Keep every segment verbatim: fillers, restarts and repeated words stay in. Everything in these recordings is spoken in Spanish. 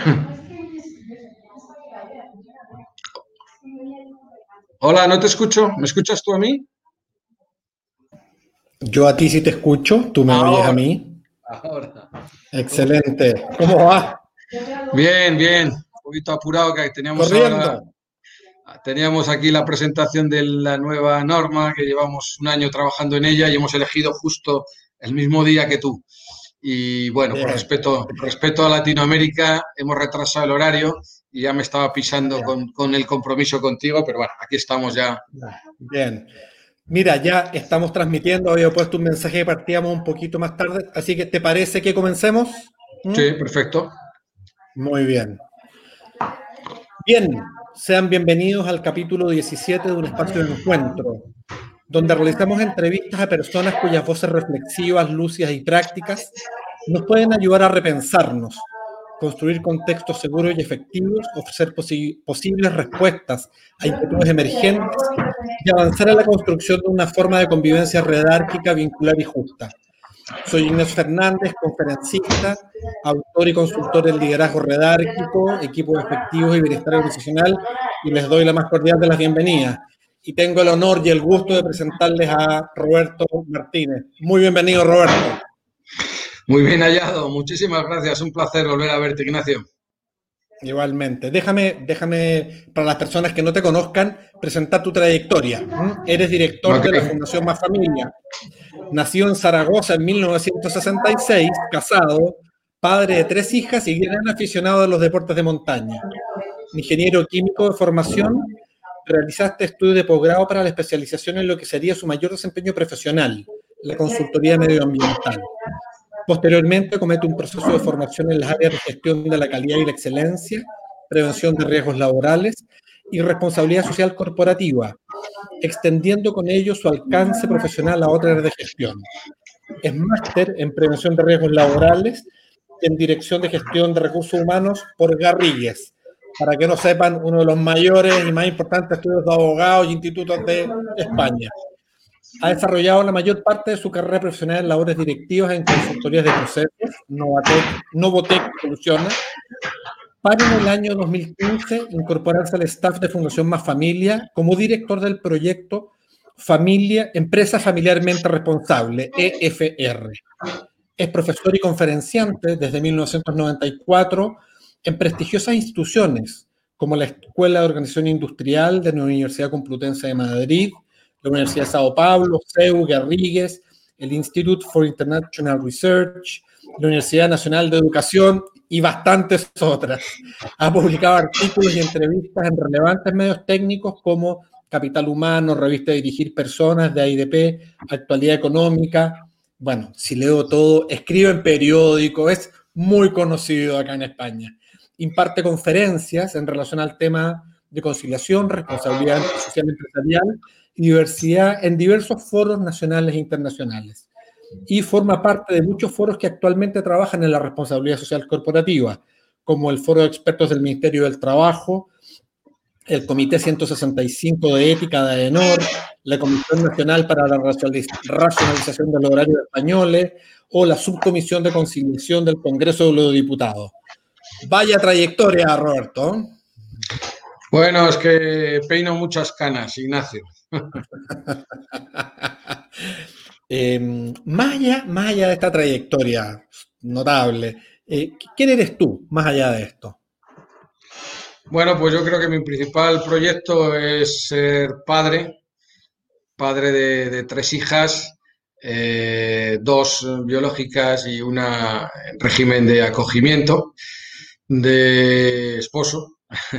Hola, no te escucho. ¿Me escuchas tú a mí? Yo a ti sí te escucho, tú me oyes a Ahora, mí. ahora. ¿Cómo estás? Excelente. ¿Cómo va? Bien, bien. Un poquito apurado que teníamos Corriendo. ahora, teníamos aquí la presentación de la nueva norma que llevamos un año trabajando en ella y hemos elegido justo el mismo día que tú. Y bueno, por Bien, respeto, respeto a Latinoamérica, hemos retrasado el horario y ya me estaba pisando bien, con, con el compromiso contigo, pero bueno, aquí estamos ya. bien. Mira, ya estamos transmitiendo, había puesto un mensaje que partíamos un poquito más tarde, así que ¿te parece que comencemos? ¿Mm? Sí, perfecto. Muy bien. Bien, sean bienvenidos al capítulo diecisiete de Un Espacio de Encuentro, donde realizamos entrevistas a personas cuyas voces reflexivas, lúcidas y prácticas nos pueden ayudar a repensarnos, construir contextos seguros y efectivos, ofrecer posi- posibles respuestas a inquietudes emergentes y avanzar en la construcción de una forma de convivencia redárquica, vincular y justa. Soy Ignacio Fernández, conferencista, autor y consultor en liderazgo redárquico, equipos efectivos y bienestar organizacional, y les doy la más cordial de las bienvenidas. Y tengo el honor y el gusto de presentarles a Roberto Martínez. Muy bienvenido, Roberto. Muy bien hallado. Muchísimas gracias. Un placer volver a verte, Ignacio. Igualmente. Déjame, déjame, para las personas que no te conozcan, presentar tu trayectoria. ¿Mm? Eres director Ok. de la Fundación Más Familia. Nació en Zaragoza en mil novecientos sesenta y seis, casado, padre de tres hijas y gran aficionado a los deportes de montaña. Ingeniero químico de formación, realizaste estudios de posgrado para la especialización en lo que sería su mayor desempeño profesional, la consultoría medioambiental. Posteriormente, comete un proceso de formación en las áreas de gestión de la calidad y la excelencia, prevención de riesgos laborales y responsabilidad social corporativa, extendiendo con ello su alcance profesional a otras áreas de gestión. Es máster en prevención de riesgos laborales y en dirección de gestión de recursos humanos por Garrigues. Para que no sepan, uno de los mayores y más importantes estudios de abogados y institutos de España. Ha desarrollado la mayor parte de su carrera profesional en labores directivas en consultorías de procesos, Novatec, Novotec Soluciones, para en el año dos mil quince incorporarse al staff de Fundación Más Familia como director del proyecto Familia, Empresa Familiarmente Responsable, E F R. Es profesor y conferenciante desde mil novecientos noventa y cuatro en prestigiosas instituciones como la Escuela de Organización Industrial de la Universidad Complutense de Madrid, la Universidad de Sao Paulo, C E U, Garrigues, el Institute for International Research, la Universidad Nacional de Educación y bastantes otras. Ha publicado artículos y entrevistas en relevantes medios técnicos como Capital Humano, Revista de Dirigir Personas, de A I D P, Actualidad Económica. Bueno, si leo todo, escribe en periódico, es muy conocido acá en España. Imparte conferencias en relación al tema de conciliación, responsabilidad social empresarial y diversidad en diversos foros nacionales e internacionales. Y forma parte de muchos foros que actualmente trabajan en la responsabilidad social corporativa, como el Foro de Expertos del Ministerio del Trabajo, el Comité ciento sesenta y cinco de Ética de AENOR, la Comisión Nacional para la Racionalización de los Horarios Españoles o la Subcomisión de Conciliación del Congreso de los Diputados. Vaya trayectoria, Roberto. Bueno, es que peino muchas canas, Ignacio. eh, más, allá, más allá de esta trayectoria notable, eh, ¿quién eres tú más allá de esto? Bueno, pues yo creo que mi principal proyecto es ser padre, padre de, de tres hijas, eh, dos biológicas y una en régimen de acogimiento, de esposo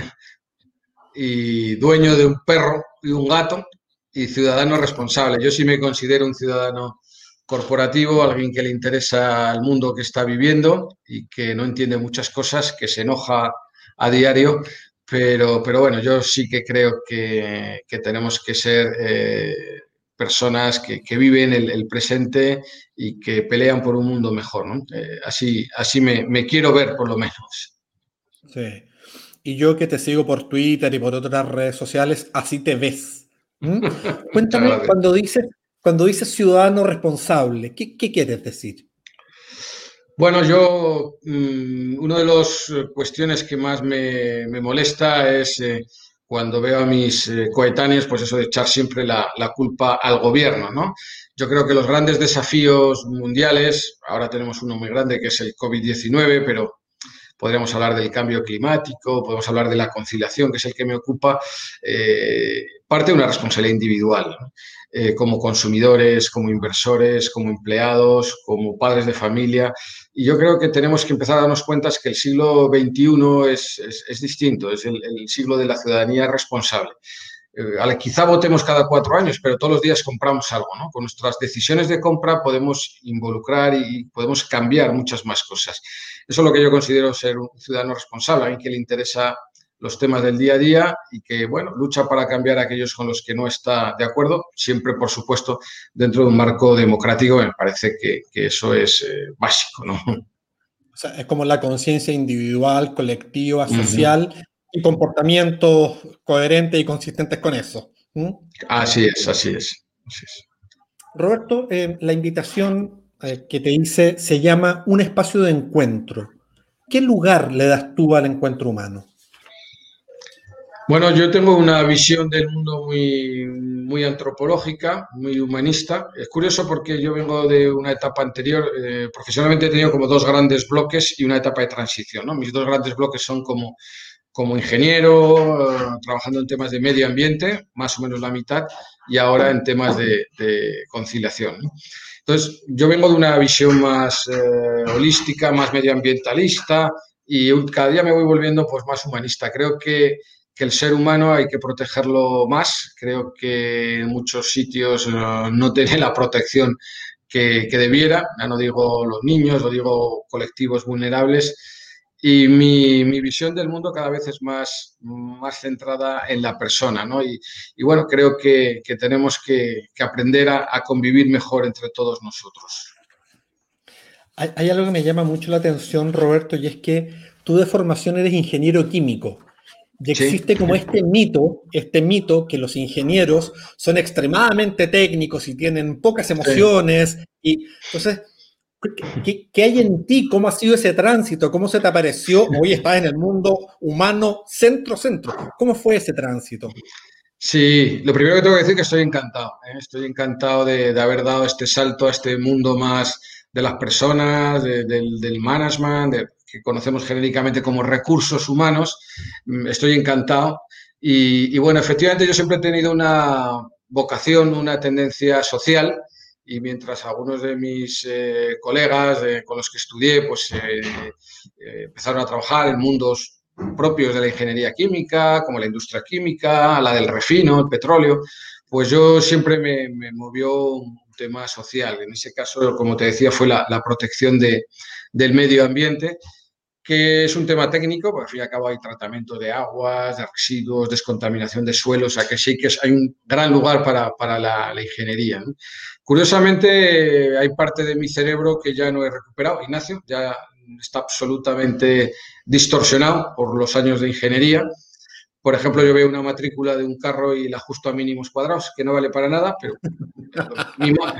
y dueño de un perro y un gato y ciudadano responsable. Yo sí me considero un ciudadano corporativo, alguien que le interesa el mundo que está viviendo y que no entiende muchas cosas, que se enoja a diario, pero, pero bueno, yo sí que creo que, que tenemos que ser eh, personas que, que viven el, el, presente y que pelean por un mundo mejor, ¿no? Eh, así así me, me quiero ver, por lo menos. Sí. Y yo que te sigo por Twitter y por otras redes sociales, así te ves. ¿Mm? Muchas Cuéntame, gracias. cuando dices, cuando dices ciudadano responsable, ¿qué, qué quieres decir? Bueno, yo, mm, una de las cuestiones que más me, me molesta es eh, cuando veo a mis eh, coetáneos, pues eso de echar siempre la, la culpa al gobierno, ¿no? Yo creo que los grandes desafíos mundiales, ahora tenemos uno muy grande que es el COVID diecinueve, pero podríamos hablar del cambio climático, podemos hablar de la conciliación, que es el que me ocupa, eh, parte de una responsabilidad individual, ¿no? Eh, como consumidores, como inversores, como empleados, como padres de familia. Y yo creo que tenemos que empezar a darnos cuenta que el siglo veintiuno es, es, es distinto, es el, el siglo de la ciudadanía responsable. Eh, quizá votemos cada cuatro años, pero todos los días compramos algo, ¿no? Con nuestras decisiones de compra podemos involucrar y podemos cambiar muchas más cosas. Eso es lo que yo considero ser un ciudadano responsable, alguien que le interesa los temas del día a día y que, bueno, lucha para cambiar a aquellos con los que no está de acuerdo, siempre, por supuesto, dentro de un marco democrático. Me parece que, que eso es eh, básico, ¿no? O sea, es como la conciencia individual, colectiva, social, uh-huh, y comportamientos coherentes y consistentes con eso. ¿Mm? Así es, así es. Así es. Roberto, eh, la invitación eh, que te hice se llama Un espacio de encuentro. ¿Qué lugar le das tú al encuentro humano? Bueno, yo tengo una visión del mundo muy, muy antropológica, muy humanista. Es curioso porque yo vengo de una etapa anterior. Eh, profesionalmente he tenido como dos grandes bloques y una etapa de transición, ¿no? Mis dos grandes bloques son como, como ingeniero, eh, trabajando en temas de medio ambiente, más o menos la mitad, y ahora en temas de, de conciliación, ¿no? Entonces, yo vengo de una visión más eh, holística, más medioambientalista, y cada día me voy volviendo pues, más humanista. Creo que que el ser humano hay que protegerlo más. Creo que en muchos sitios uh, no tiene la protección que, que debiera. Ya no digo los niños, lo digo colectivos vulnerables. Y mi, mi, visión del mundo cada vez es más, más centrada en la persona, ¿no? Y, y bueno, creo que, que tenemos que, que aprender a, a convivir mejor entre todos nosotros. Hay, hay algo que me llama mucho la atención, Roberto, y es que tú de formación eres ingeniero químico. Y existe sí. como este mito, este mito que los ingenieros son extremadamente técnicos y tienen pocas emociones. Sí. Y entonces, ¿qué, ¿qué hay en ti? ¿Cómo ha sido ese tránsito? ¿Cómo se te apareció? Hoy estás en el mundo humano centro-centro. ¿Cómo fue ese tránsito? Sí, lo primero que tengo que decir es que estoy encantado. ¿eh? Estoy encantado de, de haber dado este salto a este mundo más de las personas, de, del, del management, de, que conocemos genéricamente como recursos humanos. Estoy encantado. Y, y, bueno, efectivamente yo siempre he tenido una vocación, una tendencia social, y mientras algunos de mis eh, colegas eh, con los que estudié pues eh, eh, empezaron a trabajar en mundos propios de la ingeniería química, como la industria química, la del refino, el petróleo, pues yo siempre me, me movió un tema social. En ese caso, como te decía, fue la, la protección de, del medio ambiente, que es un tema técnico, porque al fin y al cabo hay tratamiento de aguas, de residuos, descontaminación de suelos, o sea que sí que hay un gran lugar para, para la, la ingeniería, ¿no? Curiosamente, hay parte de mi cerebro que ya no he recuperado, Ignacio, ya está absolutamente distorsionado por los años de ingeniería. Por ejemplo, yo veo una matrícula de un carro y la ajusto a mínimos cuadrados, que no vale para nada, pero mi, ma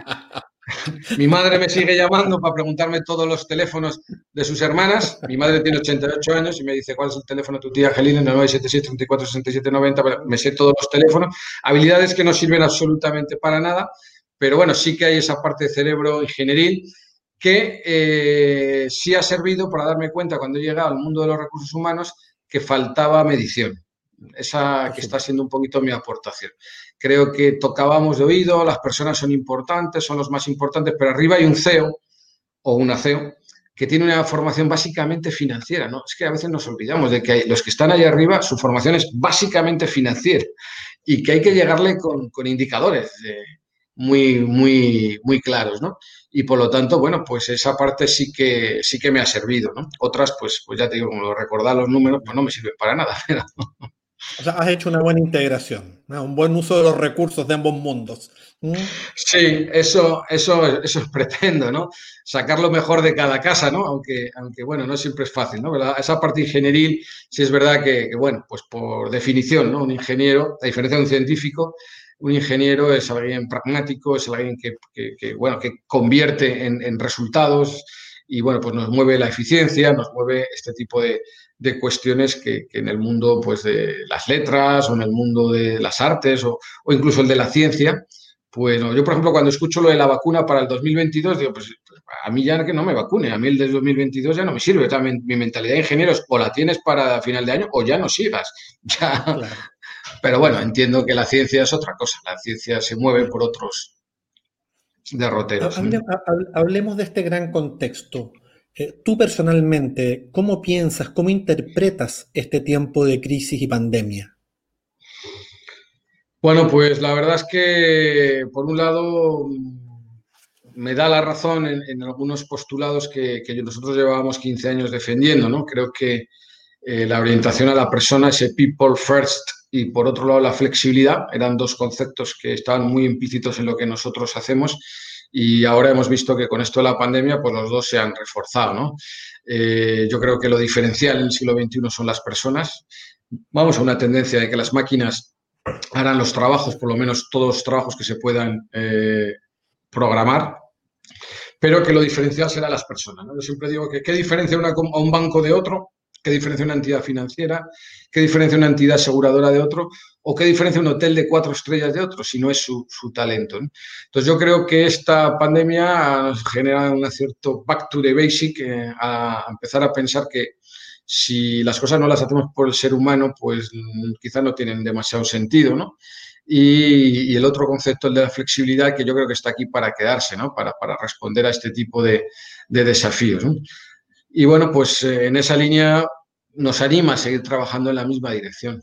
mi madre me sigue llamando para preguntarme todos los teléfonos de sus hermanas. Mi madre tiene ochenta y ocho años y me dice, ¿cuál es el teléfono de tu tía Angelina? nueve siete siete, treinta y cuatro, sesenta y siete, noventa. Me sé todos los teléfonos. Habilidades que no sirven absolutamente para nada, pero bueno, sí que hay esa parte de cerebro ingenieril que eh, sí ha servido para darme cuenta cuando he llegado al mundo de los recursos humanos que faltaba medición. Esa que está siendo un poquito mi aportación. Creo que tocábamos de oído, las personas son importantes, son los más importantes, pero arriba hay un C E O o una C E O que tiene una formación básicamente financiera, ¿no? Es que a veces nos olvidamos de que hay, los que están ahí arriba, su formación es básicamente financiera y que hay que llegarle con, con indicadores de, muy, muy, muy claros, ¿no? Y por lo tanto, bueno, pues esa parte sí que, sí que me ha servido, ¿no? Otras, pues, pues ya te digo, como recordar los números, pues no me sirven para nada. Pero... O sea, has hecho una buena integración, ¿no? Un buen uso de los recursos de ambos mundos. ¿Mm? Sí, eso, eso, eso pretendo, ¿no? Sacar lo mejor de cada casa, ¿no? Aunque, aunque bueno, no siempre es fácil, ¿no? ¿Verdad? Esa parte ingenieril, sí es verdad que, que, bueno, pues por definición, ¿no? Un ingeniero, a diferencia de un científico, un ingeniero es alguien pragmático, es alguien que, que, que bueno, que convierte en, en resultados, y bueno, pues nos mueve la eficiencia, nos mueve este tipo de, de cuestiones que, que en el mundo pues de las letras o en el mundo de las artes o, o incluso el de la ciencia. Pues no, yo, por ejemplo, cuando escucho lo de la vacuna para el dos mil veintidós, digo, pues a mí ya que no me vacune, a mí el del dos mil veintidós ya no me sirve. O sea, mi, mi mentalidad de ingeniero es o la tienes para final de año o ya no sigas. Ya. Claro, Pero bueno, claro. entiendo que la ciencia es otra cosa. La ciencia se mueve por otros derroteros, ¿eh? Hable- ha- Hablemos de este gran contexto. Eh, tú personalmente, ¿cómo piensas, cómo interpretas este tiempo de crisis y pandemia? Bueno, pues la verdad es que, por un lado, me da la razón en, en algunos postulados que, que nosotros llevábamos quince años defendiendo, ¿no? Creo que eh, la orientación a la persona, ese people first, y por otro lado la flexibilidad, eran dos conceptos que estaban muy implícitos en lo que nosotros hacemos y ahora hemos visto que con esto de la pandemia pues los dos se han reforzado, ¿no? Eh, yo creo que lo diferencial en el siglo veintiuno son las personas. Vamos a una tendencia de que las máquinas harán los trabajos, por lo menos todos los trabajos que se puedan eh, programar, pero que lo diferencial será las personas, ¿no? Yo siempre digo que qué diferencia una, a un banco de otro, qué diferencia una entidad financiera, qué diferencia una entidad aseguradora de otro, o qué diferencia un hotel de cuatro estrellas de otro, si no es su, su talento, ¿no? Entonces yo creo que esta pandemia genera un cierto back to the basic, eh, a empezar a pensar que si las cosas no las hacemos por el ser humano, pues quizás no tienen demasiado sentido, ¿no? Y, y, el otro concepto, el de la flexibilidad, que yo creo que está aquí para quedarse, ¿no? Para, para responder a este tipo de, de desafíos, ¿no? Y bueno, pues eh, en esa línea nos anima a seguir trabajando en la misma dirección.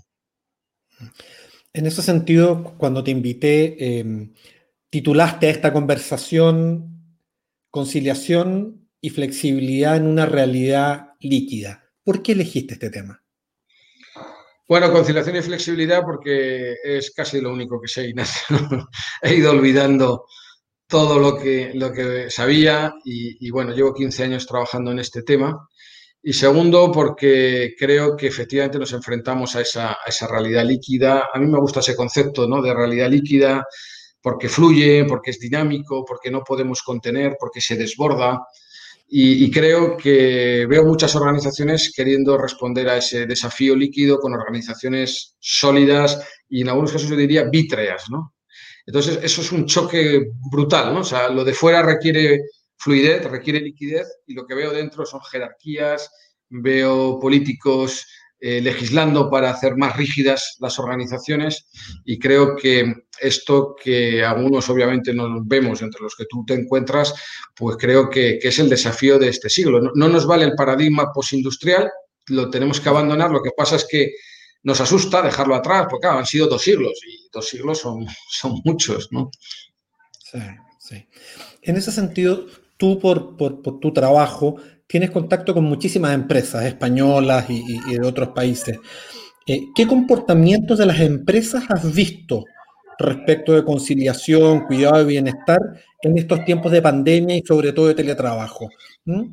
En ese sentido, cuando te invité, eh, titulaste a esta conversación Conciliación y flexibilidad en una realidad líquida. ¿Por qué elegiste este tema? Bueno, conciliación y flexibilidad porque es casi lo único que sé, Ignacio. He ido olvidando todo lo que, lo que sabía y, y bueno, llevo quince años trabajando en este tema. Y segundo, porque creo que efectivamente nos enfrentamos a esa, a esa realidad líquida. A mí me gusta ese concepto, ¿no?, de realidad líquida, porque fluye, porque es dinámico, porque no podemos contener, porque se desborda. Y, y creo que veo muchas organizaciones queriendo responder a ese desafío líquido con organizaciones sólidas y en algunos casos yo diría vítreas, ¿no? Entonces, eso es un choque brutal, ¿no? O sea, lo de fuera requiere fluidez, requiere liquidez y lo que veo dentro son jerarquías, veo políticos eh, legislando para hacer más rígidas las organizaciones y creo que esto que algunos obviamente nos vemos entre los que tú te encuentras, pues creo que, que es el desafío de este siglo. No, no nos vale el paradigma postindustrial, lo tenemos que abandonar, lo que pasa es que nos asusta dejarlo atrás, porque claro, han sido dos siglos y dos siglos son, son muchos, ¿no? Sí, sí. En ese sentido, tú por, por, por tu trabajo tienes contacto con muchísimas empresas españolas y, y- y de otros países. Eh, ¿qué comportamientos de las empresas has visto respecto de conciliación, cuidado y bienestar en estos tiempos de pandemia y sobre todo de teletrabajo? ¿Mm?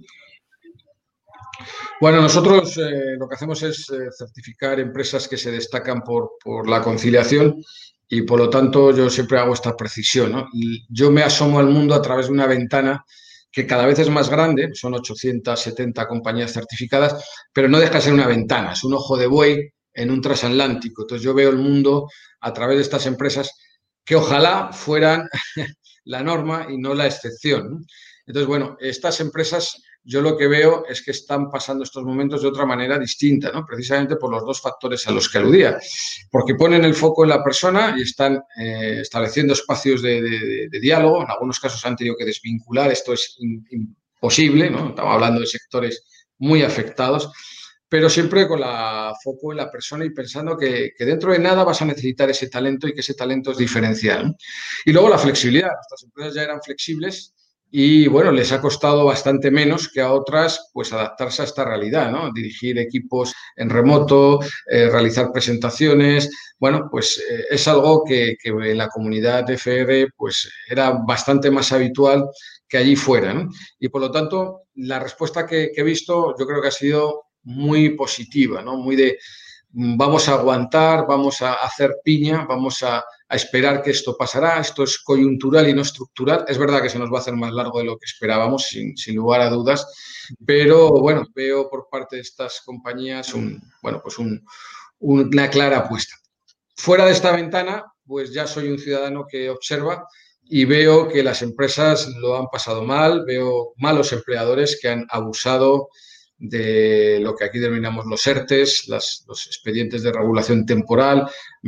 Bueno, nosotros eh, lo que hacemos es eh, certificar empresas que se destacan por, por la conciliación y por lo tanto yo siempre hago esta precisión, ¿no? Y yo me asomo al mundo a través de una ventana que cada vez es más grande, son ochocientas setenta compañías certificadas, pero no deja de ser una ventana, es un ojo de buey en un transatlántico. Entonces yo veo el mundo a través de estas empresas que ojalá fueran la norma y no la excepción, ¿no? Entonces, bueno, estas empresas yo lo que veo es que están pasando estos momentos de otra manera distinta, ¿no? Precisamente por los dos factores a los que aludía, porque ponen el foco en la persona y están eh, estableciendo espacios de, de, de, diálogo, en algunos casos han tenido que desvincular, esto es in, imposible, ¿no? Estamos hablando de sectores muy afectados, pero siempre con la foco en la persona y pensando que, que dentro de nada vas a necesitar ese talento y que ese talento es diferencial, ¿no? Y luego la flexibilidad, estas empresas ya eran flexibles y bueno, les ha costado bastante menos que a otras pues adaptarse a esta realidad, ¿no? Dirigir equipos en remoto, eh, realizar presentaciones, bueno, pues eh, es algo que, que en la comunidad de F R pues era bastante más habitual que allí fuera, ¿no? Y por lo tanto, la respuesta que, que he visto yo creo que ha sido muy positiva, ¿no? Muy de, vamos a aguantar, vamos a hacer piña, vamos a, a esperar que esto pasará, esto es coyuntural y no estructural. Es verdad que se nos va a hacer más largo de lo que esperábamos, sin, sin lugar a dudas, pero bueno, veo por parte de estas compañías un, bueno, pues un, una clara apuesta. Fuera de esta ventana, pues ya soy un ciudadano que observa y veo que las empresas lo han pasado mal, veo malos empleadores que han abusado de lo que aquí denominamos los ERTES, las, los expedientes de regulación temporal,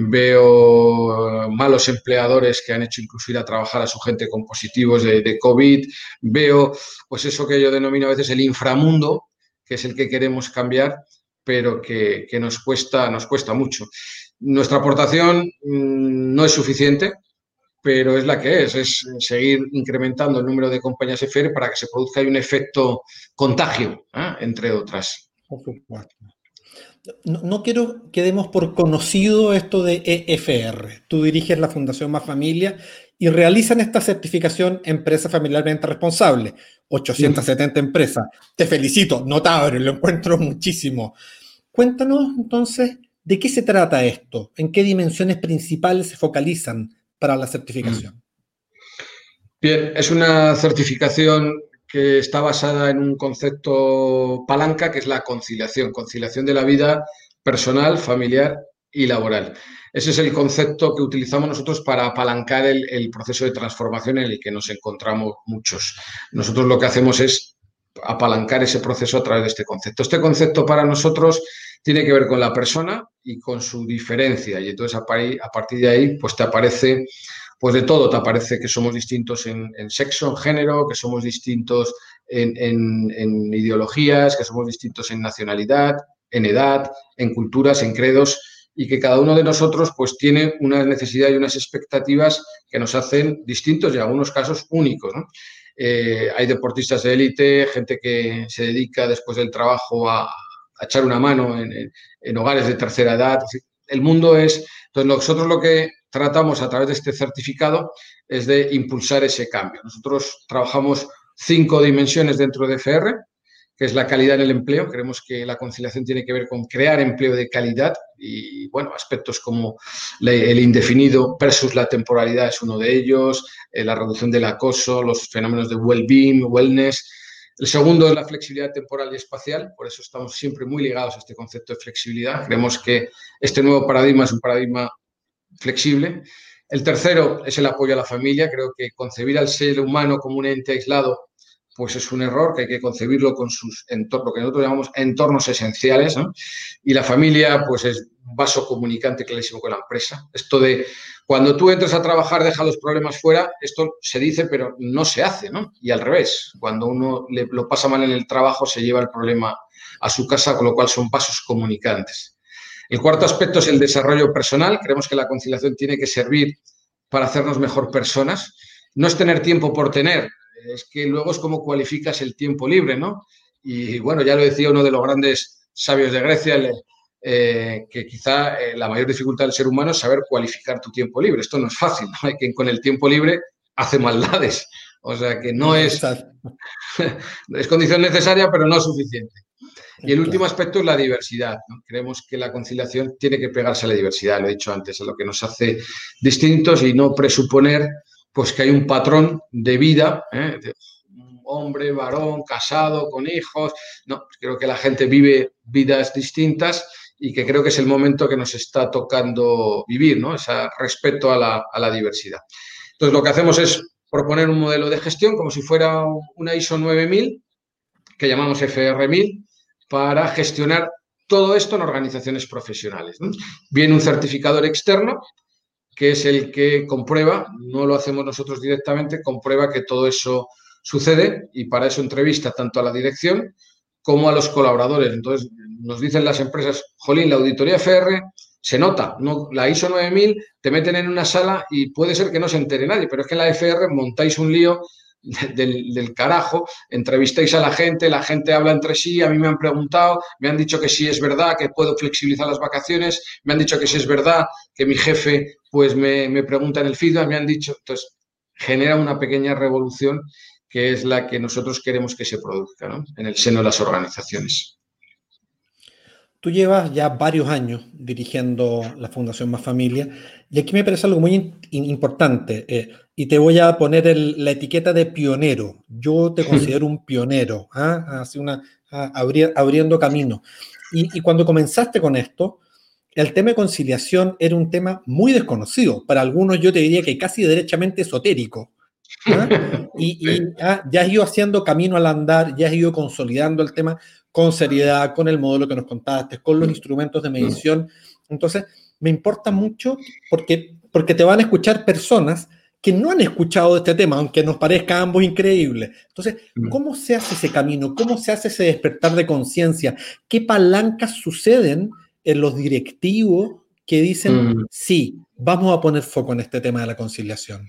veo malos empleadores que han hecho incluso ir a trabajar a su gente con positivos de, de COVID, veo pues eso que yo denomino a veces el inframundo, que es el que queremos cambiar, pero que, que nos cuesta, nos cuesta mucho. Nuestra aportación mmm, no es suficiente, pero es la que es, es seguir incrementando el número de compañías F R para que se produzca un efecto contagio, ¿eh? Entre otras. Por supuesto. No, no quiero que demos por conocido esto de E F R. Tú diriges la Fundación Más Familia y realizan esta certificación Empresa Familiarmente Responsable. ochocientas setenta mm. empresas. Te felicito, notable, lo encuentro muchísimo. Cuéntanos entonces, ¿de qué se trata esto? ¿En qué dimensiones principales se focalizan para la certificación? Bien, es una certificación que está basada en un concepto palanca, que es la conciliación, conciliación de la vida personal, familiar y laboral. Ese es el concepto que utilizamos nosotros para apalancar el, el proceso de transformación en el que nos encontramos muchos. Nosotros lo que hacemos es apalancar ese proceso a través de este concepto. Este concepto para nosotros tiene que ver con la persona y con su diferencia, y entonces a partir de ahí pues te aparece pues de todo, te aparece que somos distintos en, en sexo, en género, que somos distintos en, en, en ideologías, que somos distintos en nacionalidad, en edad, en culturas, en credos, y que cada uno de nosotros pues tiene unas necesidades y unas expectativas que nos hacen distintos y en algunos casos únicos, ¿no? Eh, hay deportistas de élite, gente que se dedica después del trabajo a, a echar una mano en, en, en hogares de tercera edad. El mundo es... Entonces, nosotros lo que tratamos a través de este certificado es de impulsar ese cambio. Nosotros trabajamos cinco dimensiones dentro de F R, que es la calidad en el empleo. Creemos que la conciliación tiene que ver con crear empleo de calidad y, bueno, aspectos como el indefinido versus la temporalidad es uno de ellos, la reducción del acoso, los fenómenos de well-being, wellness. El segundo es la flexibilidad temporal y espacial, por eso estamos siempre muy ligados a este concepto de flexibilidad. Creemos que este nuevo paradigma es un paradigma flexible. El tercero es el apoyo a la familia. Creo que concebir al ser humano como un ente aislado pues es un error, que hay que concebirlo con sus entornos, lo que nosotros llamamos entornos esenciales, ¿no? Y la familia pues es un vaso comunicante clarísimo con la empresa. Esto de cuando tú entras a trabajar deja los problemas fuera, esto se dice pero no se hace, ¿no? Y al revés, cuando uno le, lo pasa mal en el trabajo se lleva el problema a su casa, con lo cual son vasos comunicantes. El cuarto aspecto es el desarrollo personal. Creemos que la conciliación tiene que servir para hacernos mejor personas. No es tener tiempo por tener, es que luego es como cualificas el tiempo libre, ¿no? Y bueno, ya lo decía uno de los grandes sabios de Grecia, el, eh, que quizá eh, la mayor dificultad del ser humano es saber cualificar tu tiempo libre. Esto no es fácil, ¿no? Hay quien con el tiempo libre hace maldades. O sea que no es, es condición necesaria, pero no suficiente. Y el último aspecto es la diversidad, ¿no? Creemos que la conciliación tiene que pegarse a la diversidad, lo he dicho antes, a lo que nos hace distintos y no presuponer pues que hay un patrón de vida, ¿eh? De hombre, varón, casado, con hijos. No, creo que la gente vive vidas distintas y que creo que es el momento que nos está tocando vivir, ¿no? Ese respeto a la, a la diversidad. Entonces, lo que hacemos es proponer un modelo de gestión como si fuera una ISO nueve mil, que llamamos F R mil, para gestionar todo esto en organizaciones profesionales, ¿no? Viene un certificador externo que es el que comprueba, no lo hacemos nosotros directamente, comprueba que todo eso sucede y para eso entrevista tanto a la dirección como a los colaboradores. Entonces, nos dicen las empresas, jolín, la auditoría F R se nota, ¿no? La ISO nueve mil te meten en una sala y puede ser que no se entere nadie, pero es que en la F R montáis un lío Del, del carajo, entrevistáis a la gente, la gente habla entre sí, a mí me han preguntado, me han dicho que sí es verdad que puedo flexibilizar las vacaciones, me han dicho que sí es verdad que mi jefe pues me, me pregunta en el feedback, me han dicho, entonces genera una pequeña revolución que es la que nosotros queremos que se produzca, ¿no? En el seno de las organizaciones. Tú llevas ya varios años dirigiendo la Fundación Más Familia y aquí me parece algo muy in- in- importante eh, y te voy a poner el- la etiqueta de pionero. Yo te considero un pionero, ¿ah? Así una, ah, abri- abriendo camino. Y, y cuando comenzaste con esto, el tema de conciliación era un tema muy desconocido. Para algunos yo te diría que casi derechamente esotérico. ¿Ah? Y, y, ah, ya has ido haciendo camino al andar, ya has ido consolidando el tema con seriedad, con el modelo que nos contaste, con los instrumentos de medición. Entonces, me importa mucho porque, porque te van a escuchar personas que no han escuchado de este tema, aunque nos parezca a ambos increíble. Entonces, ¿cómo se hace ese camino? ¿Cómo se hace ese despertar de conciencia? ¿Qué palancas suceden en los directivos que dicen, Mm. sí, vamos a poner foco en este tema de la conciliación?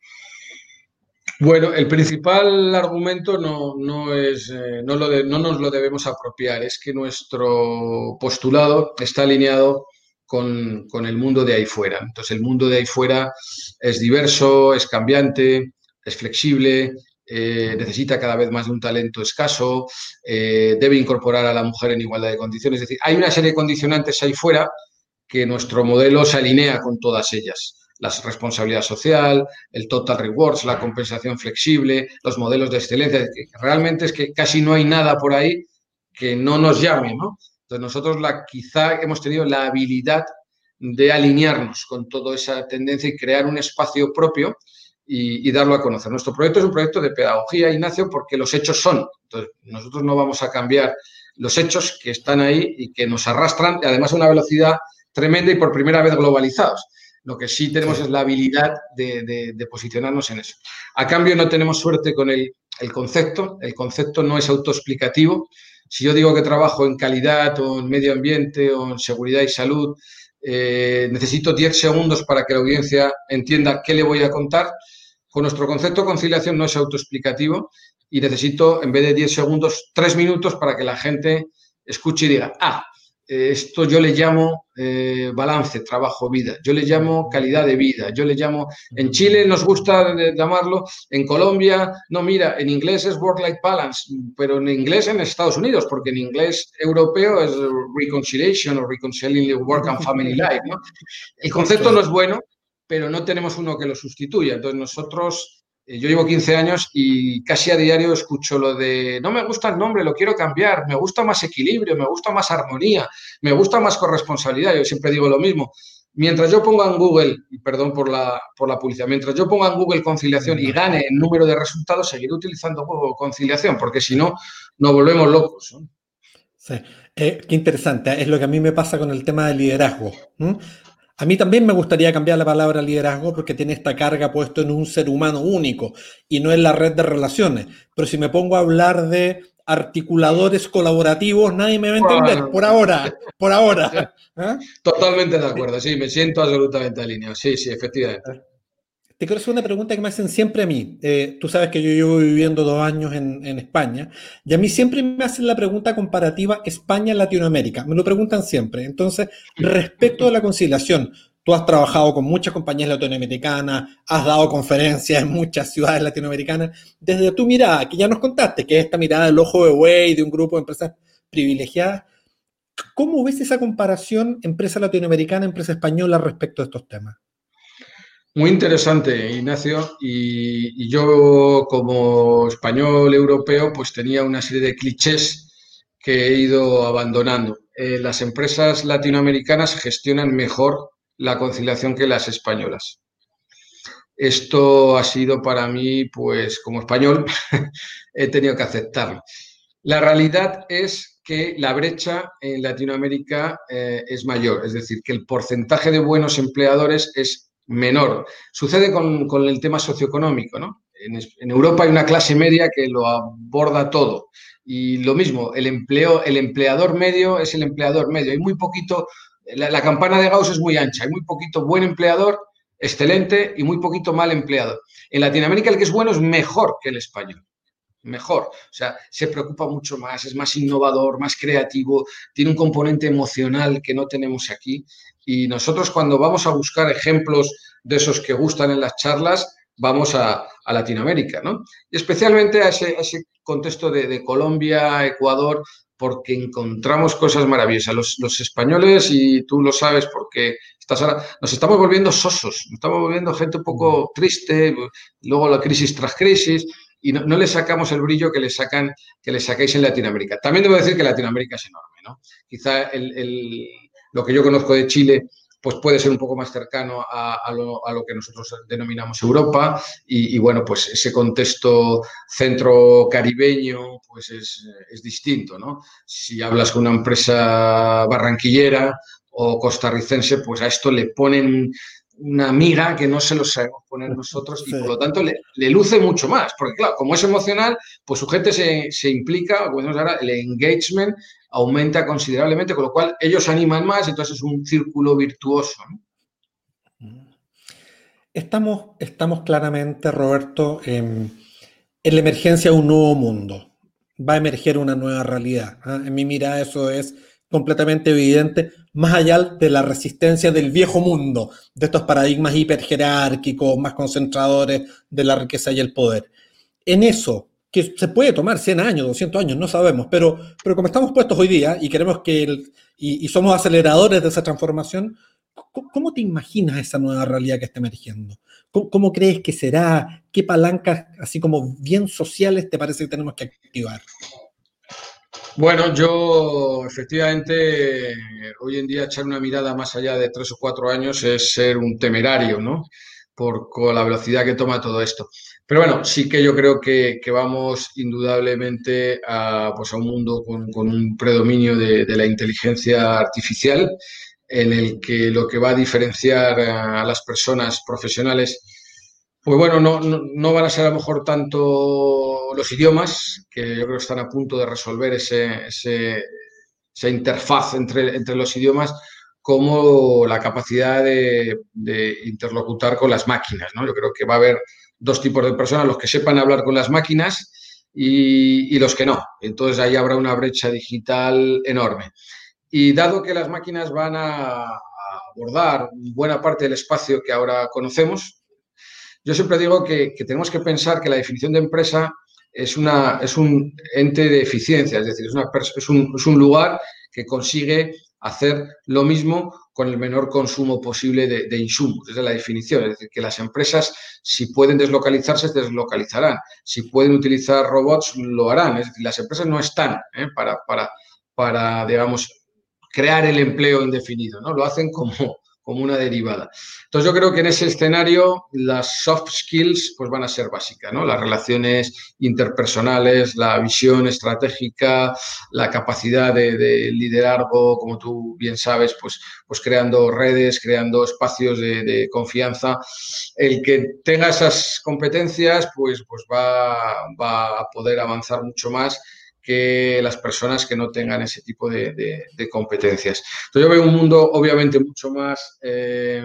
Bueno, el principal argumento no, no es, eh, no, lo de- no nos lo debemos apropiar, es que nuestro postulado está alineado con, con el mundo de ahí fuera. Entonces, el mundo de ahí fuera es diverso, es cambiante, es flexible, eh, necesita cada vez más de un talento escaso, eh, debe incorporar a la mujer en igualdad de condiciones. Es decir, hay una serie de condicionantes ahí fuera que nuestro modelo se alinea con todas ellas. La responsabilidad social, el total rewards, la compensación flexible, los modelos de excelencia. Realmente es que casi no hay nada por ahí que no nos llame, ¿no? Entonces nosotros la, quizá hemos tenido la habilidad de alinearnos con toda esa tendencia y crear un espacio propio y, y, darlo a conocer. Nuestro proyecto es un proyecto de pedagogía, Ignacio, porque los hechos son. Entonces, nosotros no vamos a cambiar los hechos que están ahí y que nos arrastran, además a una velocidad tremenda y por primera vez globalizados. Lo que sí tenemos sí. es la habilidad de, de, de, posicionarnos en eso. A cambio, no tenemos suerte con el, el concepto. El concepto no es autoexplicativo. Si yo digo que trabajo en calidad o en medio ambiente o en seguridad y salud, eh, necesito diez segundos para que la audiencia entienda qué le voy a contar. Con nuestro concepto de conciliación no es autoexplicativo y necesito, en vez de diez segundos, tres minutos para que la gente escuche y diga, ah, esto yo le llamo eh, balance, trabajo, vida. Yo le llamo calidad de vida. Yo le llamo... En Chile nos gusta llamarlo, en Colombia, no, mira, en inglés es work-life balance, pero en inglés en Estados Unidos, porque en inglés europeo es reconciliation o reconciling work and family life, ¿no? El concepto no es bueno, pero no tenemos uno que lo sustituya. Entonces nosotros... Yo llevo quince años y casi a diario escucho lo de no me gusta el nombre, lo quiero cambiar, me gusta más equilibrio, me gusta más armonía, me gusta más corresponsabilidad. Yo siempre digo lo mismo. Mientras yo ponga en Google, y perdón por la, por la publicidad, mientras yo ponga en Google conciliación y gane el número de resultados, seguiré utilizando Google conciliación, porque si no, nos volvemos locos, ¿no? Sí, eh, qué interesante. Es lo que a mí me pasa con el tema del liderazgo. ¿Mm? A mí también me gustaría cambiar la palabra liderazgo porque tiene esta carga puesto en un ser humano único y no en la red de relaciones. Pero si me pongo a hablar de articuladores colaborativos, nadie me va a entender. Bueno, por ahora, por ahora. ¿Eh? Totalmente de acuerdo, sí, me siento absolutamente alineado. Sí, sí, efectivamente. Te quiero hacer una pregunta que me hacen siempre a mí. Eh, tú sabes que yo llevo viviendo dos años en, en España y a mí siempre me hacen la pregunta comparativa España-Latinoamérica. Me lo preguntan siempre. Entonces, respecto a la conciliación, tú has trabajado con muchas compañías latinoamericanas, has dado conferencias en muchas ciudades latinoamericanas. Desde tu mirada, que ya nos contaste, que es esta mirada del ojo de buey de un grupo de empresas privilegiadas, ¿cómo ves esa comparación empresa latinoamericana, empresa española respecto a estos temas? Muy interesante, Ignacio, y, y yo como español europeo pues tenía una serie de clichés que he ido abandonando. Eh, las empresas latinoamericanas gestionan mejor la conciliación que las españolas. Esto ha sido para mí, pues como español, he tenido que aceptarlo. La realidad es que la brecha en Latinoamérica eh, es mayor, es decir, que el porcentaje de buenos empleadores es menor. Sucede con, con el tema socioeconómico, ¿no? En, en, Europa hay una clase media que lo aborda todo. Y lo mismo, el, empleo, el empleador medio es el empleador medio. Hay muy poquito, la, la campana de Gauss es muy ancha, hay muy poquito buen empleador, excelente, y muy poquito mal empleador. En Latinoamérica el que es bueno es mejor que el español. Mejor, o sea, se preocupa mucho más, es más innovador, más creativo, tiene un componente emocional que no tenemos aquí y nosotros cuando vamos a buscar ejemplos de esos que gustan en las charlas, vamos a, a Latinoamérica, ¿no? Y especialmente a ese, a ese contexto de, de Colombia, Ecuador, porque encontramos cosas maravillosas. Los, los españoles, y tú lo sabes porque estás ahora, nos estamos volviendo sosos, nos estamos volviendo gente un poco triste, luego la crisis tras crisis, y no, no le sacamos el brillo que le, sacan, que le sacáis en Latinoamérica. También debo decir que Latinoamérica es enorme, ¿no? Quizá el, el, lo que yo conozco de Chile pues puede ser un poco más cercano a, a, lo, a lo que nosotros denominamos Europa y, y, bueno, pues ese contexto centro-caribeño pues es, es distinto, ¿no? Si hablas con una empresa barranquillera o costarricense, pues a esto le ponen una miga que no se lo sabemos poner nosotros y sí. Por lo tanto le, le luce mucho más, porque claro, como es emocional, pues su gente se, se implica, como decimos ahora, el engagement aumenta considerablemente, con lo cual ellos animan más, entonces es un círculo virtuoso, ¿no? Estamos, estamos claramente, Roberto, en, en la emergencia de un nuevo mundo. Va a emerger una nueva realidad, ¿eh? En mi mirada eso es completamente evidente, más allá de la resistencia del viejo mundo, de estos paradigmas hiperjerárquicos, más concentradores de la riqueza y el poder. En eso, que se puede tomar cien años, doscientos años, no sabemos, pero, pero como estamos puestos hoy día y queremos que el, y, y somos aceleradores de esa transformación, ¿cómo te imaginas esa nueva realidad que está emergiendo? ¿Cómo, cómo crees que será? ¿Qué palancas, así como bien sociales, te parece que tenemos que activar? Bueno, yo efectivamente hoy en día echar una mirada más allá de tres o cuatro años es ser un temerario, ¿no? Por con la velocidad que toma todo esto. Pero bueno, sí que yo creo que, que vamos indudablemente a, pues a un mundo con, con un predominio de, de la inteligencia artificial, en el que lo que va a diferenciar a las personas profesionales, pues bueno, no, no, no van a ser a lo mejor tanto los idiomas, que yo creo que están a punto de resolver ese, ese, esa interfaz entre, entre los idiomas, como la capacidad de, de interlocutar con las máquinas, ¿no? Yo creo que va a haber dos tipos de personas, los que sepan hablar con las máquinas y, y los que no. Entonces ahí habrá una brecha digital enorme. Y dado que las máquinas van a, a abordar buena parte del espacio que ahora conocemos, yo siempre digo que, que tenemos que pensar que la definición de empresa es, una, es un ente de eficiencia, es decir, es, una, es, un, es un lugar que consigue hacer lo mismo con el menor consumo posible de, de insumos. Esa es la definición. Es decir, que las empresas, si pueden deslocalizarse, se deslocalizarán. Si pueden utilizar robots, lo harán. Es decir, las empresas no están ¿eh? para, para, para, digamos, crear el empleo indefinido, ¿no? Lo hacen como, como una derivada. Entonces yo creo que en ese escenario las soft skills pues van a ser básicas, ¿no? Las relaciones interpersonales, la visión estratégica, la capacidad de, de liderazgo, como tú bien sabes, pues, pues creando redes, creando espacios de, de confianza. El que tenga esas competencias pues, pues va, va a poder avanzar mucho más que las personas que no tengan ese tipo de, de, de competencias. Entonces yo veo un mundo obviamente mucho más eh,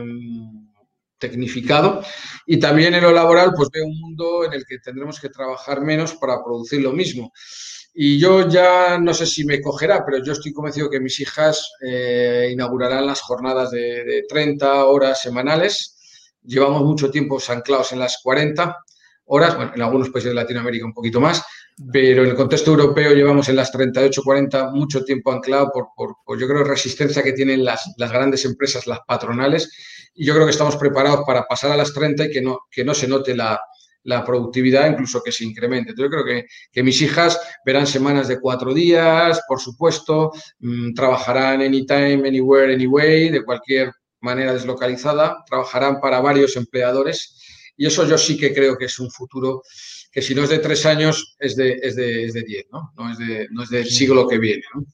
tecnificado y también en lo laboral pues veo un mundo en el que tendremos que trabajar menos para producir lo mismo. Y yo ya no sé si me cogerá, pero yo estoy convencido que mis hijas eh, inaugurarán las jornadas de, de treinta horas semanales. Llevamos mucho tiempo anclados en las cuarenta horas, bueno, en algunos países de Latinoamérica un poquito más, pero en el contexto europeo llevamos en las treinta y ocho, cuarenta mucho tiempo anclado por, por, por yo creo, resistencia que tienen las, las grandes empresas, las patronales, y yo creo que estamos preparados para pasar a las treinta y que no, que no se note la, la productividad, incluso que se incremente. Entonces yo creo que, que mis hijas verán semanas de cuatro días, por supuesto, mmm, trabajarán anytime, anywhere, anyway, de cualquier manera deslocalizada, trabajarán para varios empleadores. Y eso yo sí que creo que es un futuro que si no es de tres años, es de, es de, es de diez, ¿no? No es, de, no es del siglo que viene, ¿no?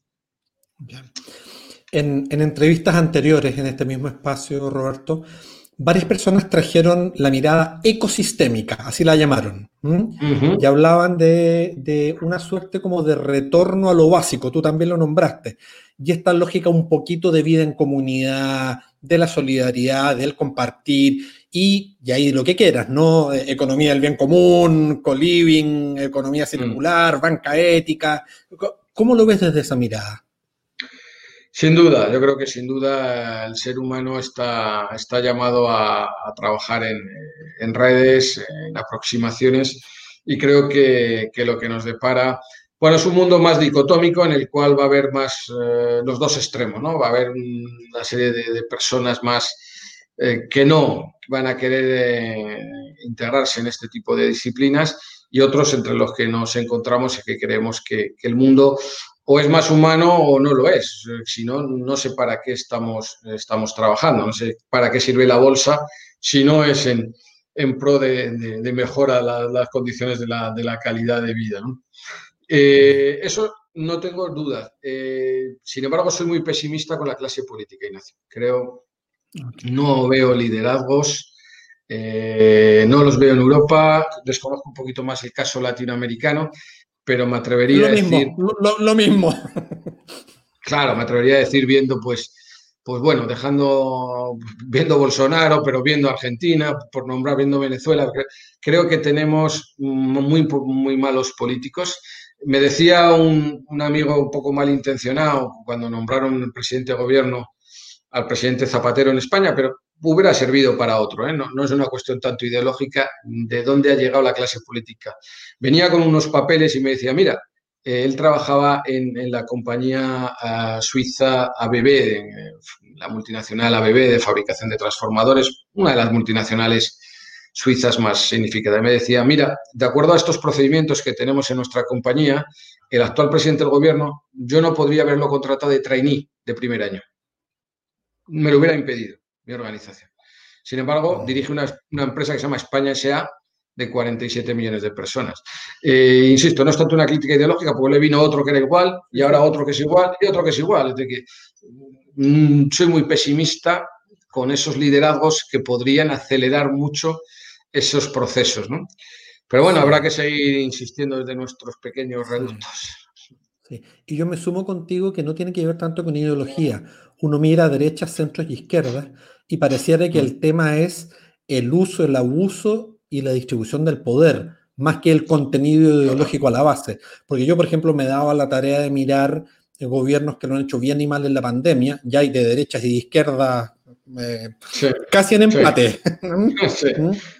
En, en entrevistas anteriores en este mismo espacio, Roberto, varias personas trajeron la mirada ecosistémica, así la llamaron, uh-huh. Y hablaban de, de una suerte como de retorno a lo básico, tú también lo nombraste, y esta lógica un poquito de vida en comunidad, de la solidaridad, del compartir, y, y ahí lo que quieras, ¿no? Economía del bien común, co-living, economía circular, uh-huh. banca ética. ¿Cómo lo ves desde esa mirada? Sin duda, yo creo que sin duda el ser humano está, está llamado a, a trabajar en, en redes, en aproximaciones, y creo que, que lo que nos depara, bueno, es un mundo más dicotómico en el cual va a haber más eh, los dos extremos, ¿no? Va a haber una serie de, de personas más eh, que no van a querer eh, integrarse en este tipo de disciplinas, y otros entre los que nos encontramos y que creemos que, que el mundo o es más humano o no lo es. Si no, no sé para qué estamos, estamos trabajando, no sé para qué sirve la bolsa si no es en, en pro de, de, de mejora la, las condiciones de la, de la, calidad de vida, ¿no? Eh, eso no tengo dudas. Eh, sin embargo, soy muy pesimista con la clase política, Ignacio. Creo, Okay. no veo liderazgos, eh, no los veo en Europa, desconozco un poquito más el caso latinoamericano, pero me atrevería Lo a decir, mismo, lo, lo mismo. claro, me atrevería a decir viendo, pues, pues bueno, dejando, viendo Bolsonaro, pero viendo Argentina, por nombrar, viendo Venezuela, creo que tenemos muy, muy malos políticos. Me decía un, un amigo un poco malintencionado cuando nombraron el presidente de gobierno al presidente Zapatero en España, pero hubiera servido para otro, ¿eh? No, no es una cuestión tanto ideológica de dónde ha llegado la clase política. Venía con unos papeles y me decía, mira, eh, él trabajaba en, en la compañía uh, suiza A B B, eh, la multinacional A B B de fabricación de transformadores, una de las multinacionales suizas más significativas. Me decía, mira, de acuerdo a estos procedimientos que tenemos en nuestra compañía, el actual presidente del gobierno, yo no podría haberlo contratado de trainee de primer año. Me lo hubiera impedido mi organización. Sin embargo, dirige una, una empresa que se llama España S A de cuarenta y siete millones de personas. Eh, insisto, no es tanto una crítica ideológica, porque le vino otro que era igual y ahora otro que es igual y otro que es igual. Es decir, que mmm, soy muy pesimista con esos liderazgos que podrían acelerar mucho esos procesos, ¿no? Pero bueno, sí, habrá que seguir insistiendo desde nuestros pequeños reductos. Sí. Sí. Y yo me sumo contigo que no tiene que ver tanto con ideología. Uno mira a derechas, centros y izquierdas y pareciera que el tema es el uso, el abuso y la distribución del poder, más que el contenido ideológico a la base. Porque yo, por ejemplo, me daba la tarea de mirar gobiernos que lo han hecho bien y mal en la pandemia, ya hay de derechas y de izquierdas eh, sí, casi en empate. Sí. Sí.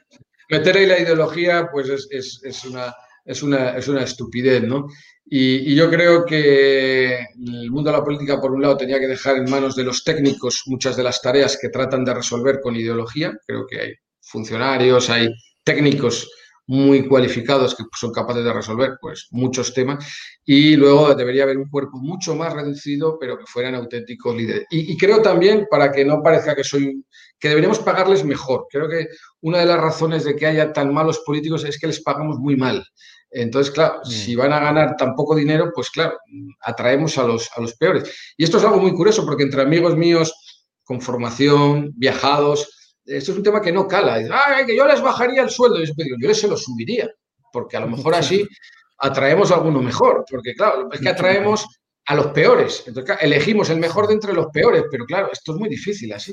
Meter ahí la ideología, pues es, es, es, una, es, una, es una estupidez, ¿no? Y, y yo creo que el mundo de la política, por un lado, tenía que dejar en manos de los técnicos muchas de las tareas que tratan de resolver con ideología. Creo que hay funcionarios, hay técnicos muy cualificados que son capaces de resolver pues muchos temas, y luego debería haber un cuerpo mucho más reducido, pero que fueran auténticos líderes. Y, y creo también, para que no parezca que soy, que deberíamos pagarles mejor. Creo que una de las razones de que haya tan malos políticos es que les pagamos muy mal. Entonces, claro, sí, si van a ganar tan poco dinero, pues claro, atraemos a los, a los peores. Y esto es algo muy curioso, porque entre amigos míos con formación, viajados, esto es un tema que no cala. Dicen, ah, que yo les bajaría el sueldo. Y yo digo, yo les se lo subiría, porque a lo mejor así atraemos a alguno mejor, porque claro, es que atraemos a los peores. Entonces, claro, elegimos el mejor de entre los peores, pero claro, esto es muy difícil así.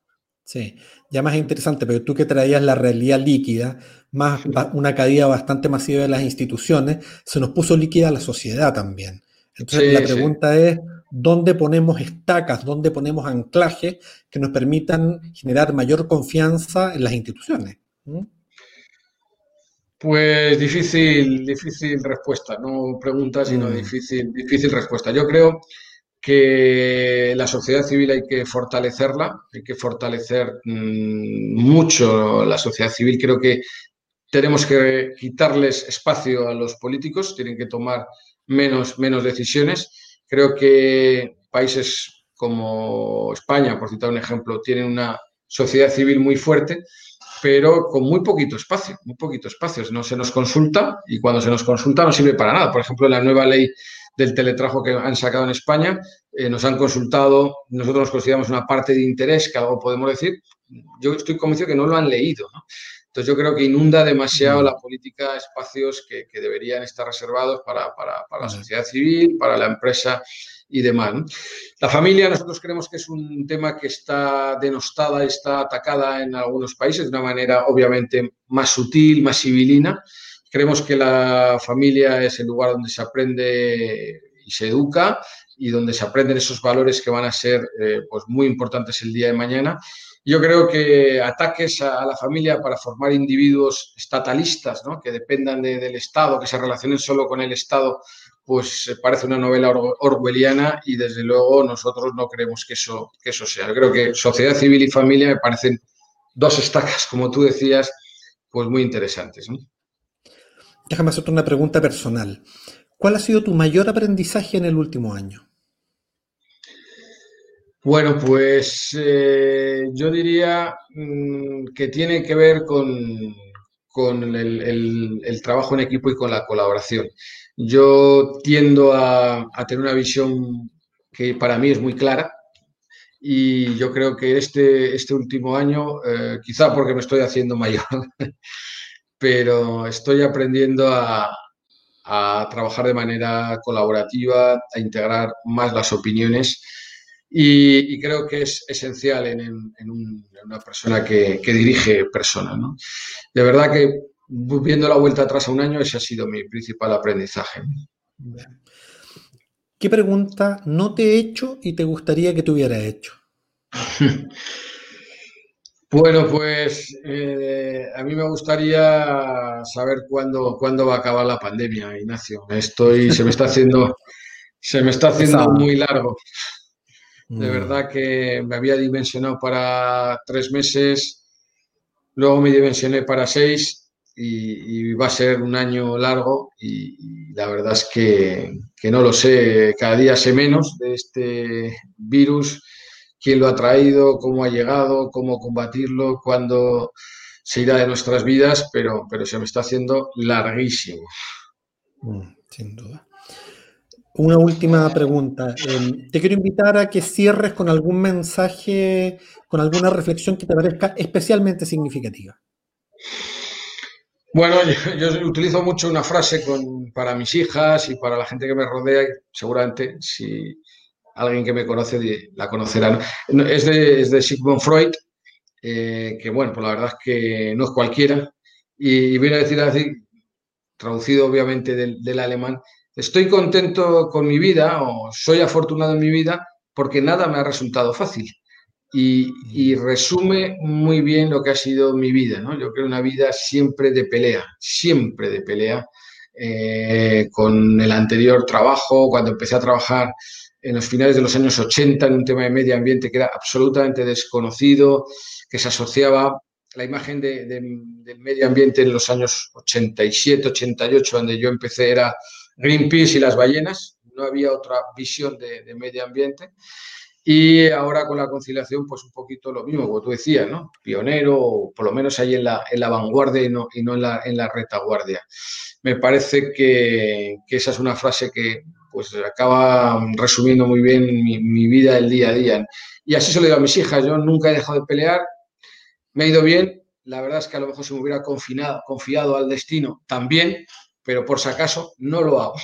Sí, ya más interesante, pero tú que traías la realidad líquida, más una caída bastante masiva de las instituciones, se nos puso líquida la sociedad también. Entonces sí, la pregunta sí. es, ¿dónde ponemos estacas, dónde ponemos anclajes que nos permitan generar mayor confianza en las instituciones? ¿Mm? Pues difícil, difícil respuesta, no pregunta, sino mm. difícil, difícil respuesta. Yo creo que la sociedad civil hay que fortalecerla, hay que fortalecer mmm, mucho la sociedad civil. Creo que tenemos que quitarles espacio a los políticos, tienen que tomar menos, menos decisiones. Creo que países como España, por citar un ejemplo, tienen una sociedad civil muy fuerte, pero con muy poquito espacio, muy poquito espacio. No se nos consulta, y cuando se nos consulta no sirve para nada. Por ejemplo, la nueva ley del teletrabajo que han sacado en España, eh, nos han consultado, nosotros nos consideramos una parte de interés, que algo podemos decir. Yo estoy convencido que no lo han leído, ¿no? Entonces yo creo que inunda demasiado la política espacios que, que deberían estar reservados para, para, para la sociedad civil, para la empresa y demás, ¿no? La familia, nosotros creemos que es un tema que está denostada y está atacada en algunos países de una manera obviamente más sutil, más civilina. Creemos que la familia es el lugar donde se aprende y se educa, y donde se aprenden esos valores que van a ser eh, pues muy importantes el día de mañana. Yo creo que ataques a la familia para formar individuos estatalistas, ¿no?, que dependan de, del Estado, que se relacionen solo con el Estado, pues parece una novela or orwelliana y desde luego nosotros no creemos que eso, que eso sea. Yo creo que sociedad civil y familia me parecen dos estacas, como tú decías, pues muy interesantes, ¿no? Déjame hacerte una pregunta personal. ¿Cuál ha sido tu mayor aprendizaje en el último año? Bueno, pues eh, yo diría mmm, que tiene que ver con, con el, el, el, trabajo en equipo y con la colaboración. Yo tiendo a, a tener una visión que para mí es muy clara y yo creo que este, este último año, eh, quizá porque me estoy haciendo mayor, pero estoy aprendiendo a, a trabajar de manera colaborativa, a integrar más las opiniones. Y, y creo que es esencial en, en, en, un, en una persona que, que dirige personas, ¿no? De verdad que, viendo la vuelta atrás a un año, ese ha sido mi principal aprendizaje. ¿Qué pregunta no te he hecho y te gustaría que te hubiera hecho? Bueno, pues eh, a mí me gustaría saber cuándo, cuándo va a acabar la pandemia, Ignacio. Estoy, se me está haciendo, se me está haciendo Pesada. muy largo. De Mm. verdad que me había dimensionado para tres meses, luego me dimensioné para seis y, y va a ser un año largo y, y la verdad es que, que no lo sé, cada día sé menos de este virus, quién lo ha traído, cómo ha llegado, cómo combatirlo, cuándo se irá de nuestras vidas, pero, pero se me está haciendo larguísimo. Mm, sin duda. Una última pregunta. Eh, te quiero invitar a que cierres con algún mensaje, con alguna reflexión que te parezca especialmente significativa. Bueno, yo, yo utilizo mucho una frase con, para mis hijas y para la gente que me rodea, y seguramente si alguien que me conoce la conocerá, ¿no? Es de, es de Sigmund Freud, eh, que bueno, pues la verdad es que no es cualquiera, y, y viene a decir así, traducido obviamente del, del alemán: estoy contento con mi vida o soy afortunado en mi vida porque nada me ha resultado fácil. Y, y, resume muy bien lo que ha sido mi vida, ¿no? Yo creo una vida siempre de pelea, siempre de pelea, eh, con el anterior trabajo, cuando empecé a trabajar en los finales de los años ochenta en un tema de medio ambiente que era absolutamente desconocido, que se asociaba la imagen de, de, del medio ambiente en los años ochenta y siete, ochenta y ocho, donde yo empecé, era Greenpeace y las ballenas, no había otra visión de, de medio ambiente. Y ahora con la conciliación, pues un poquito lo mismo, como tú decías, ¿no? Pionero, por lo menos ahí en la, en la vanguardia y no, y no en, la, en la retaguardia. Me parece que, que esa es una frase que pues acaba resumiendo muy bien mi, mi vida del día a día. Y así se lo digo a mis hijas: yo nunca he dejado de pelear, me ha ido bien, la verdad es que a lo mejor si me hubiera confinado, confiado al destino también, pero por si acaso no lo hago.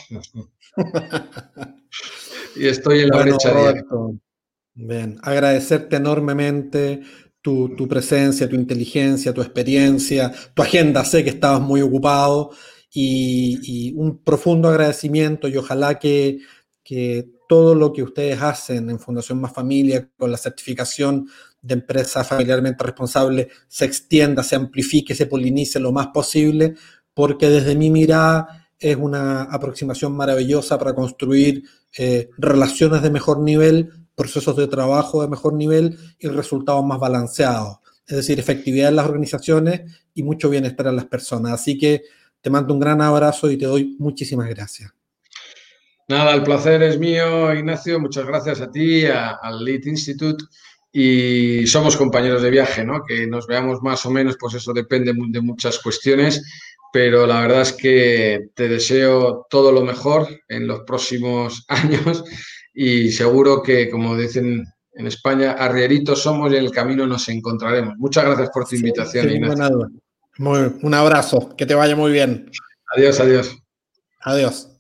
Y estoy en la Bueno, brecha diaria. Roberto, bien, agradecerte enormemente tu, tu presencia, tu inteligencia, tu experiencia, tu agenda. Sé que estabas muy ocupado y, y un profundo agradecimiento y ojalá que, que todo lo que ustedes hacen en Fundación Más Familia con la certificación de empresa familiarmente responsable se extienda, se amplifique, se polinice lo más posible, porque desde mi mirada es una aproximación maravillosa para construir eh, relaciones de mejor nivel, procesos de trabajo de mejor nivel y resultados más balanceados. Es decir, efectividad en las organizaciones y mucho bienestar en las personas. Así que te mando un gran abrazo y te doy muchísimas gracias. Nada, el placer es mío, Ignacio. Muchas gracias a ti, a, al Lead Institute. Y somos compañeros de viaje, ¿no? Que nos veamos más o menos, pues eso depende de muchas cuestiones. Pero la verdad es que te deseo todo lo mejor en los próximos años y seguro que, como dicen en España, arrieritos somos y en el camino nos encontraremos. Muchas gracias por tu Sí, invitación, sin Ignacio. ninguna duda. Muy, un abrazo, que te vaya muy bien. Adiós, adiós. Adiós.